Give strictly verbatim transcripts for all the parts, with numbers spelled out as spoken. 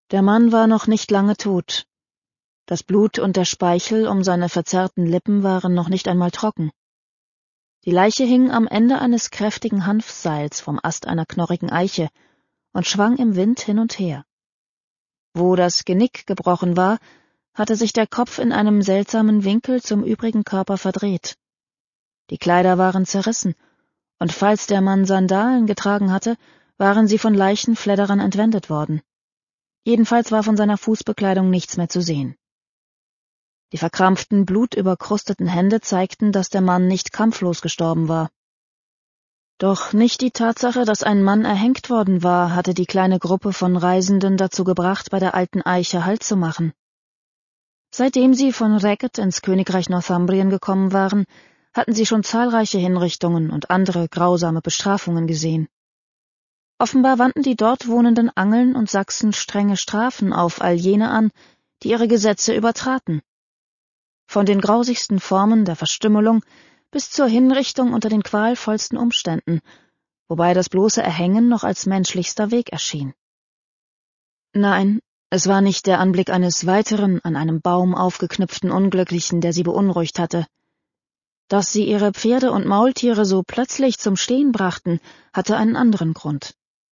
Der Mann war noch nicht lange tot. Das Blut und der Speichel um seine verzerrten Lippen waren noch nicht einmal trocken. Die Leiche hing am Ende eines kräftigen Hanfseils vom Ast einer knorrigen Eiche und schwang im Wind hin und her. Wo das Genick gebrochen war, hatte sich der Kopf in einem seltsamen Winkel zum übrigen Körper verdreht. Die Kleider waren zerrissen, und falls der Mann Sandalen getragen hatte, waren sie von Leichenfledderern entwendet worden. Jedenfalls war von seiner Fußbekleidung nichts mehr zu sehen. Die verkrampften, blutüberkrusteten Hände zeigten, dass der Mann nicht kampflos gestorben war. Doch nicht die Tatsache, dass ein Mann erhängt worden war, hatte die kleine Gruppe von Reisenden dazu gebracht, bei der alten Eiche Halt zu machen. Seitdem sie von Racket ins Königreich Northumbrien gekommen waren, hatten sie schon zahlreiche Hinrichtungen und andere grausame Bestrafungen gesehen. Offenbar wandten die dort wohnenden Angeln und Sachsen strenge Strafen auf all jene an, die ihre Gesetze übertraten. Von den grausigsten Formen der Verstümmelung bis zur Hinrichtung unter den qualvollsten Umständen, wobei das bloße Erhängen noch als menschlichster Weg erschien. Nein, es war nicht der Anblick eines weiteren, an einem Baum aufgeknüpften Unglücklichen, der sie beunruhigt hatte. Dass sie ihre Pferde und Maultiere so plötzlich zum Stehen brachten, hatte einen anderen Grund.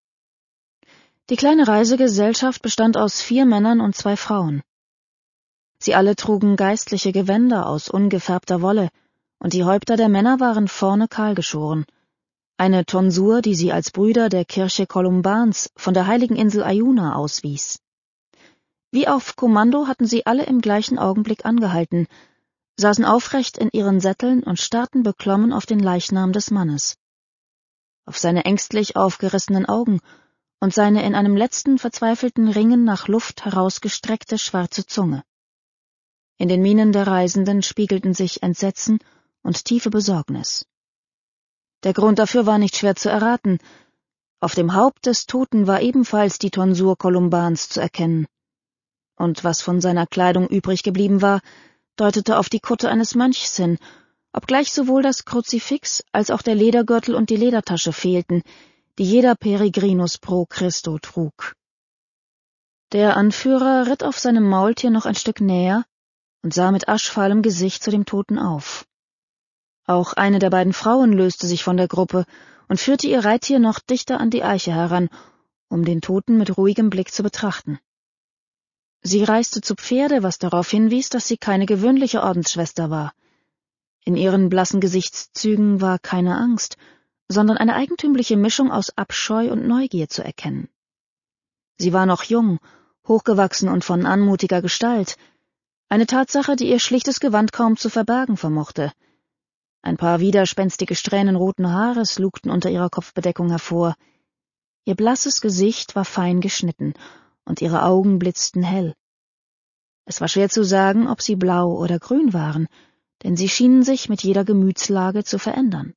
Die kleine Reisegesellschaft bestand aus vier Männern und zwei Frauen. Sie alle trugen geistliche Gewänder aus ungefärbter Wolle, und die Häupter der Männer waren vorne kahl geschoren. Eine Tonsur, die sie als Brüder der Kirche Kolumbans von der heiligen Insel Iuna auswies. Wie auf Kommando hatten sie alle im gleichen Augenblick angehalten, saßen aufrecht in ihren Sätteln und starrten beklommen auf den Leichnam des Mannes. Auf seine ängstlich aufgerissenen Augen und seine in einem letzten verzweifelten Ringen nach Luft herausgestreckte schwarze Zunge. In den Mienen der Reisenden spiegelten sich Entsetzen und tiefe Besorgnis. Der Grund dafür war nicht schwer zu erraten. Auf dem Haupt des Toten war ebenfalls die Tonsur Kolumbans zu erkennen. Und was von seiner Kleidung übrig geblieben war, deutete auf die Kutte eines Mönchs hin, obgleich sowohl das Kruzifix als auch der Ledergürtel und die Ledertasche fehlten, die jeder Peregrinus pro Christo trug. Der Anführer ritt auf seinem Maultier noch ein Stück näher und sah mit aschfahlem Gesicht zu dem Toten auf. Auch eine der beiden Frauen löste sich von der Gruppe und führte ihr Reittier noch dichter an die Eiche heran, um den Toten mit ruhigem Blick zu betrachten. Sie reiste zu Pferde, was darauf hinwies, dass sie keine gewöhnliche Ordensschwester war. In ihren blassen Gesichtszügen war keine Angst, sondern eine eigentümliche Mischung aus Abscheu und Neugier zu erkennen. Sie war noch jung, hochgewachsen und von anmutiger Gestalt, eine Tatsache, die ihr schlichtes Gewand kaum zu verbergen vermochte. Ein paar widerspenstige Strähnen roten Haares lugten unter ihrer Kopfbedeckung hervor. Ihr blasses Gesicht war fein geschnitten, und ihre Augen blitzten hell. Es war schwer zu sagen, ob sie blau oder grün waren, denn sie schienen sich mit jeder Gemütslage zu verändern.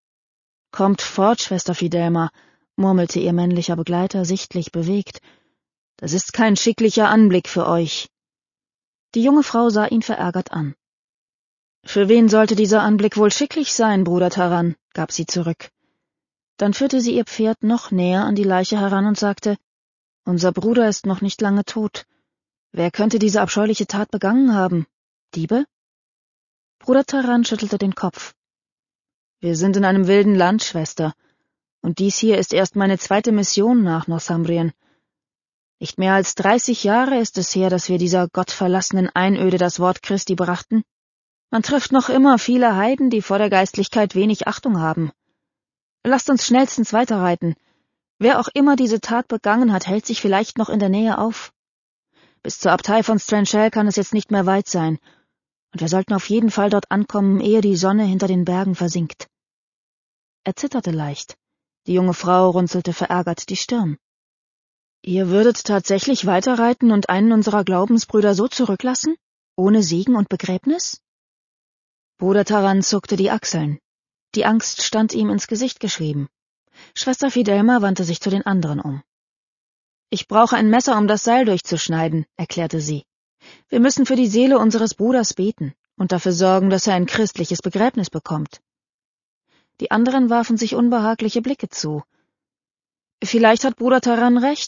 »Kommt fort, Schwester Fidelma«, murmelte ihr männlicher Begleiter sichtlich bewegt. »Das ist kein schicklicher Anblick für euch.« Die junge Frau sah ihn verärgert an. »Für wen sollte dieser Anblick wohl schicklich sein, Bruder Taran?« gab sie zurück. Dann führte sie ihr Pferd noch näher an die Leiche heran und sagte, »Unser Bruder ist noch nicht lange tot. Wer könnte diese abscheuliche Tat begangen haben? Diebe?« Bruder Taran schüttelte den Kopf. »Wir sind in einem wilden Land, Schwester, und dies hier ist erst meine zweite Mission nach Northumbrien. Nicht mehr als dreißig Jahre ist es her, dass wir dieser gottverlassenen Einöde das Wort Christi brachten. Man trifft noch immer viele Heiden, die vor der Geistlichkeit wenig Achtung haben. Lasst uns schnellstens weiterreiten. Wer auch immer diese Tat begangen hat, hält sich vielleicht noch in der Nähe auf. Bis zur Abtei von Stranshell kann es jetzt nicht mehr weit sein, und wir sollten auf jeden Fall dort ankommen, ehe die Sonne hinter den Bergen versinkt.« Er zitterte leicht. Die junge Frau runzelte verärgert die Stirn. »Ihr würdet tatsächlich weiterreiten und einen unserer Glaubensbrüder so zurücklassen? Ohne Segen und Begräbnis?« Bruder Taran zuckte die Achseln. Die Angst stand ihm ins Gesicht geschrieben. Schwester Fidelma wandte sich zu den anderen um. »Ich brauche ein Messer, um das Seil durchzuschneiden«, erklärte sie. »Wir müssen für die Seele unseres Bruders beten und dafür sorgen, dass er ein christliches Begräbnis bekommt.« Die anderen warfen sich unbehagliche Blicke zu. »Vielleicht hat Bruder Taran recht.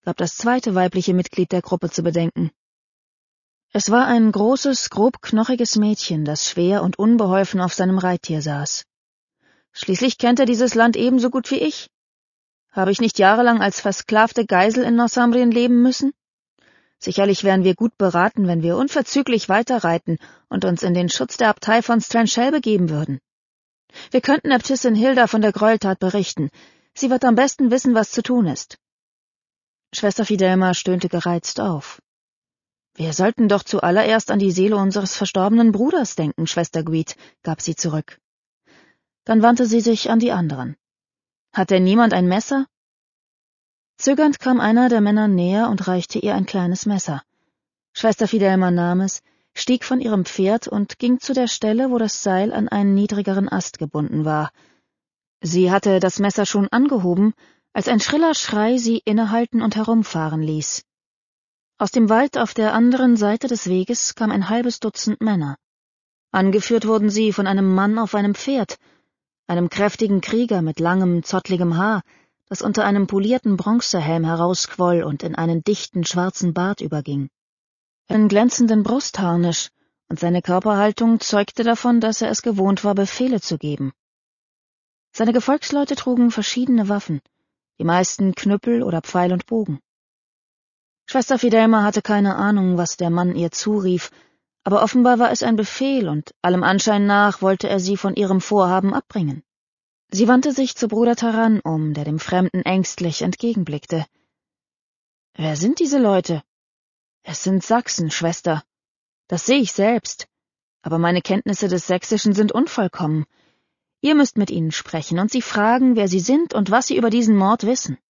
gab das zweite weibliche Mitglied der Gruppe zu bedenken. Es war ein großes, grobknochiges Mädchen, das schwer und unbeholfen auf seinem Reittier saß. Schließlich kennt er dieses Land ebenso gut wie ich. Habe ich nicht jahrelang als versklavte Geisel in Northumbrien leben müssen? Sicherlich wären wir gut beraten, wenn wir unverzüglich weiterreiten und uns in den Schutz der Abtei von Stranshell begeben würden. Wir könnten Äbtissin Hilda von der Gräueltat berichten. Sie wird am besten wissen, was zu tun ist. Schwester Fidelma stöhnte gereizt auf. »Wir sollten doch zuallererst an die Seele unseres verstorbenen Bruders denken, Schwester Gwyde«, gab sie zurück. Dann wandte sie sich an die anderen. »Hat denn niemand ein Messer?« Zögernd kam einer der Männer näher und reichte ihr ein kleines Messer. Schwester Fidelma nahm es, stieg von ihrem Pferd und ging zu der Stelle, wo das Seil an einen niedrigeren Ast gebunden war. Sie hatte das Messer schon angehoben, als ein schriller Schrei sie innehalten und herumfahren ließ. Aus dem Wald auf der anderen Seite des Weges kam ein halbes Dutzend Männer. Angeführt wurden sie von einem Mann auf einem Pferd, einem kräftigen Krieger mit langem, zottligem Haar, das unter einem polierten Bronzehelm herausquoll und in einen dichten, schwarzen Bart überging. Einen glänzenden Brustharnisch, und seine Körperhaltung zeugte davon, dass er es gewohnt war, Befehle zu geben. Seine Gefolgsleute trugen verschiedene Waffen, die meisten Knüppel oder Pfeil und Bogen. Schwester Fidelma hatte keine Ahnung, was der Mann ihr zurief, aber offenbar war es ein Befehl, und allem Anschein nach wollte er sie von ihrem Vorhaben abbringen. Sie wandte sich zu Bruder Taran um, der dem Fremden ängstlich entgegenblickte. »Wer sind diese Leute?« »Es sind Sachsen, Schwester. Das sehe ich selbst. Aber meine Kenntnisse des Sächsischen sind unvollkommen. Ihr müsst mit ihnen sprechen und sie fragen, wer sie sind und was sie über diesen Mord wissen.«